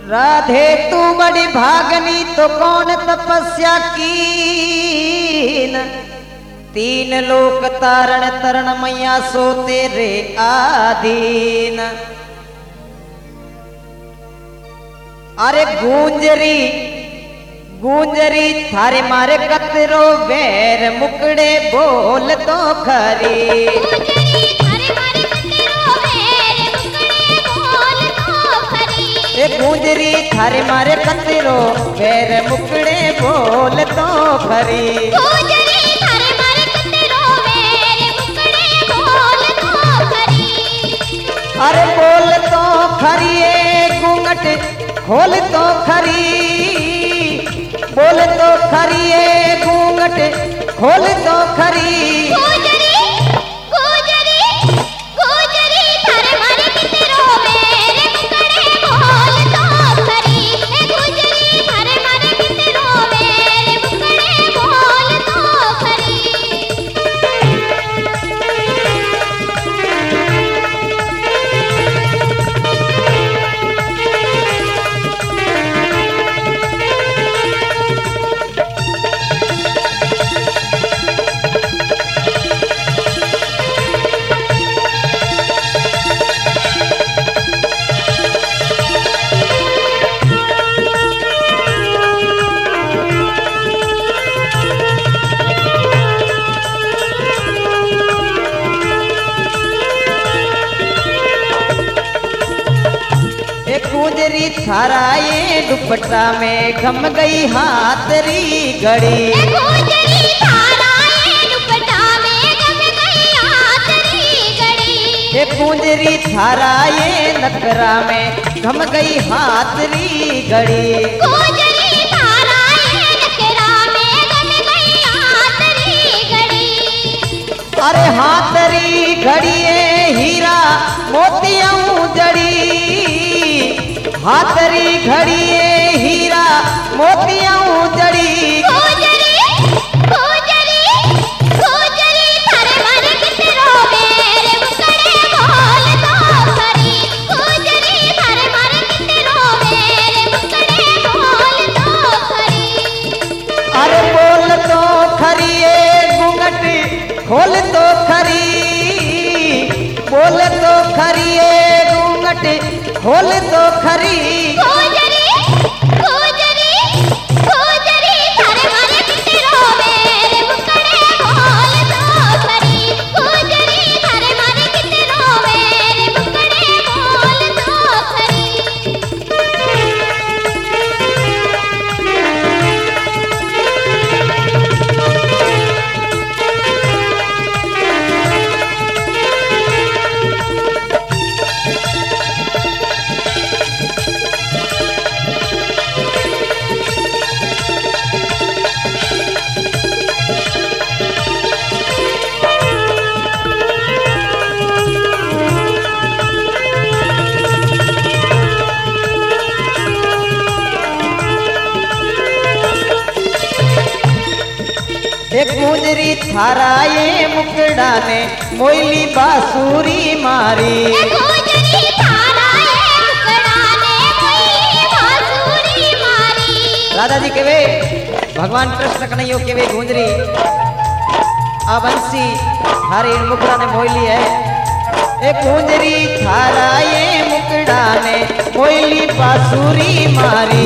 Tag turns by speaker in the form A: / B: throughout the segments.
A: राधे तू बड़ी भागनी तो कौन तपस्या कीन, तीन लोक तारण तरण मैया सो तेरे आधीन। अरे गूंजरी गूंजरी थारे मारे कतरो वैर मुकड़े बोल तो खरी। ए गूंजरी थारे मारे कतरो वैर मुकड़े बोल तो खरी। अरे बोल तो खरी घूंघट खोल तो खरी, बोल तो खरी घूंघट खोल तो खरी। गूंजरी थारा ये दुपट्टा में घम गई हाथरी घड़ी। गूंजरी थारा ये दुपट्टा में घम गई हाथरी घड़ी। ये गूंजरी थारा ये नकरा में घम गई हाथरी घड़ी। गूंजरी थारा ये नकरा में घम गई हाथरी घड़ी। अरे हाथरी घड़ी हीरा मोतियां जड़ी, हाथरी घड़ी हीरा मोतियां जड़ी। गूंजरी गूंजरी गूंजरी थारे मारे कितरो वैर मुकड़े बोल तो खरी। गूंजरी थारे मारे कितरो वैर मुकड़े बोल तो खरी। अरे बोल तो खरी घूंघट खोल तो खरी, बोल तो खरी घूंघट खोल तो खरी। गूंजरी गूंजरी गूंजरी थारे मारे कितरो वैर मुकड़े बोल तो खरी। गूंजरी थारे मारे कितरो वैर मुकड़े बोल तो खरी। एक गूंजरी थारा ये मुकड़ा ने मोइली बांसुरी मारी। गूंजरी थारा ये मुकड़ा ने मोइली बांसुरी मारी। राधा जी के वे भगवान कृष्ण कन्हैया के वे गूंजरी आ बंसी थारे मुकड़ा ने मोइली है। एक गूंजरी थारा ये मुकड़ा ने मोइली बांसुरी मारी।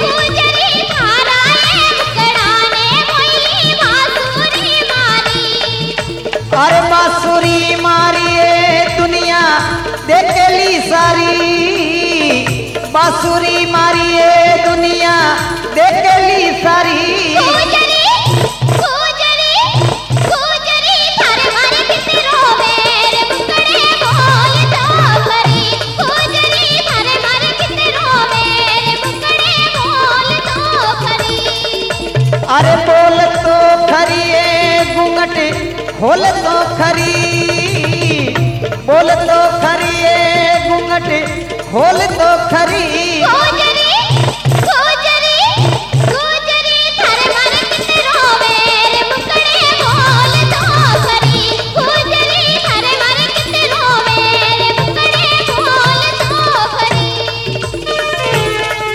A: अरे बांसुरी मारी दुनिया देखेली सारी, बांसुरी मारी दुनिया देखेली सारी। गूंजरी गूंजरी गूंजरी थारे मारे कितरो वैर मुकड़े बोल तो खरी। गूंजरी थारे मारे कितरो वैर मुकड़े बोल तो खरी। अरे बोल तो खरी घूंघट खोल तो खरी, बोल तो खरी घूंघट खोल तो खरी। गूंजरी गूंजरी गूंजरी थारे मारे कितरो वैर मुकड़े बोल तो खरी। गूंजरी थारे मारे कितरो वैर मुकड़े बोल तो खरी।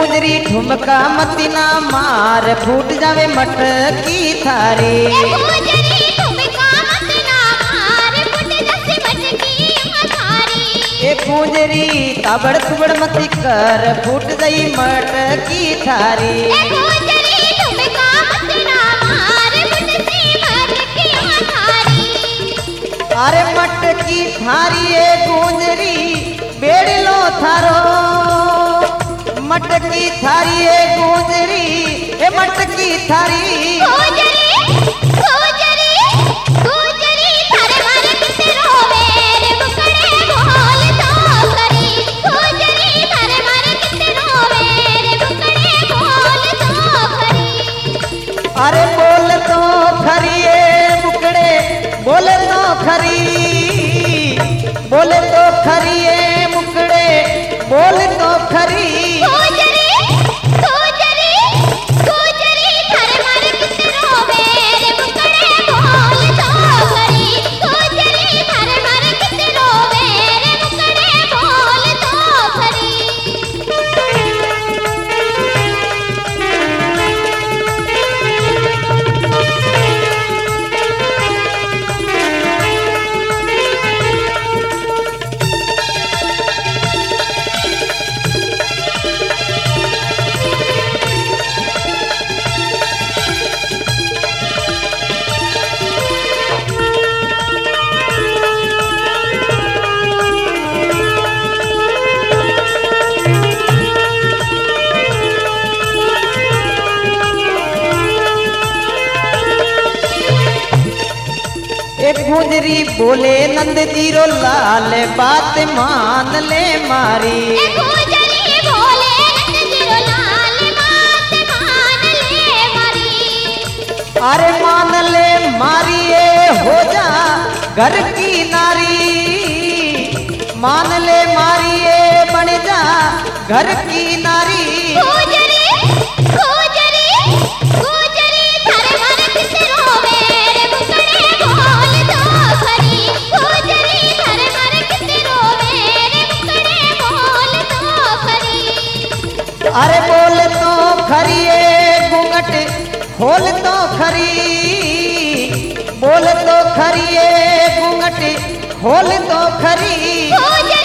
A: गुजरी ठुमका मती ना मार फूट जावे मटकी थारी
B: गुजरी ठुमका मती ना मार फूट जावे मटकी थारी
A: ए गुजरी ताबड़ तुबड़ मती कर फूट गई मटकी थारी
B: गुजरी ठुमका मती ना मार फूट जावे मटकी थारी
A: अरे मटकी थारी ए गुजरी बेड़लो थारो मटकी थारी ए गुजरी ए मटकी थारी
B: गुजरी थारे मारे किते रोवे रे बुकड़े बोल तो खरी गुजरी थारे मारे किते रोवे रे बुकड़े बोल तो खरी
A: अरे बोल तो खरी ए बुकड़े बोले तो खरी बोले तो खरी ए मुकड़े बोल तो खरी
B: गुजरी थारे मारे किते रोवे रे बुकड़े बोल तो खरी गुजरी थारे मारे किते रोवे रे बुकड़े बोल तो खरी
A: एक गुजरी बोले नंद जीरो लाल बात मान ले मारी
B: गुजरी बोले नंद जीरो लाल बात मान ले मारी
A: अरे मान ले मारी ए हो जा घर की नारी मान ले मारी ए बन जा घर की नारी
B: गुजरी थारे मारे किते रोवे रे बुकड़े बोल तो खरी गुजरी थारे मारे किते रोवे रे बुकड़े बोल तो खरी
A: अरे बोल तो खरी ए घूंघट खोल तो खरी बोल तो खरी ए घूंघट खोल तो खरी
B: गुजरी